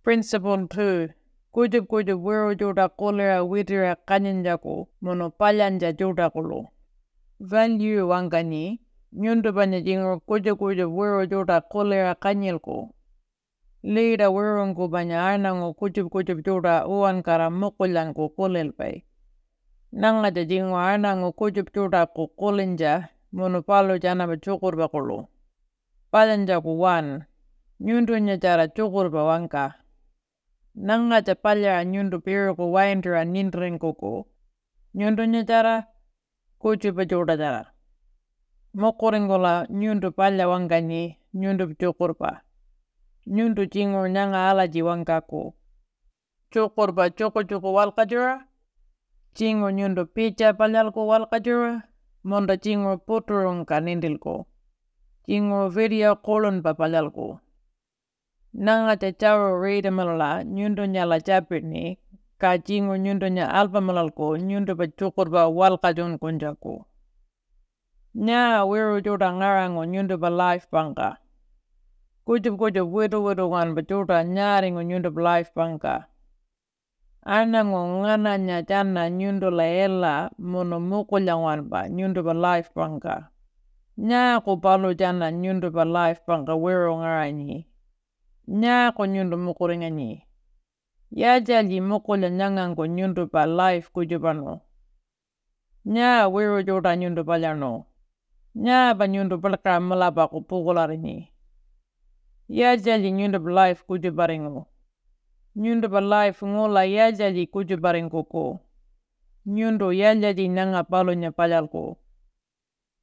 Principle 2. Kujub wiru juta kolera witira kanyanjaku mono palyanja juta kulu. Value wangani, nyundu banya jingo kujub wiru juta kolera kanyilku. Lida wirungu banya arnangu kujub juta uwankara mukulyanku kulilpai. Nangaja jingo arnangu kujub juta ku kulinja mono palu janaba chukurba kulu. Palyanjaku 1. Nyundu nyajara chukurba wangka. Nangaja palya nyundu piruku waindra nindrinkuku. Nyundu nyajara kujuba juta jara. Mokuringula nyundu palya wangani nyundu chukurba. Nyundu jingo nyanga alaji wangkaku. Chukurba chuku walkajura. Jingo nyundu picha palyalku walkajura. Monda jingo puturungka nindilku. Jingo video kolunpa palyalku. Nangaja jaru readamalala nyundu nyala jabirni. Ka jingo nyundu nya albamalalku nyundu pa chukurba walkajun kunjaku. Nya wiru juta ngarangu nyundu pa life bangka. Kujub widu wanpa juta nyaringu nyundu pa life bangka. Arnangu ngananya jana nyundu la ella mono mukulyang wanpa nyundu pa life bangka. Nya ku palu jana nyundu pa life bangka wiru ngaranyi. Nya ku nyundu mukuringani. Yajali mukulya nyangangu nyundu pa life kujubanu. Nya wiru juta nyundu palyano. Nya pa nyundu palka malapa ku pukularini. Yajali nyundu pa life kujubaringu. Nyundu pa life ngula yajali kujubaringuku. Nyundu yajali nyanga palunya palyalku.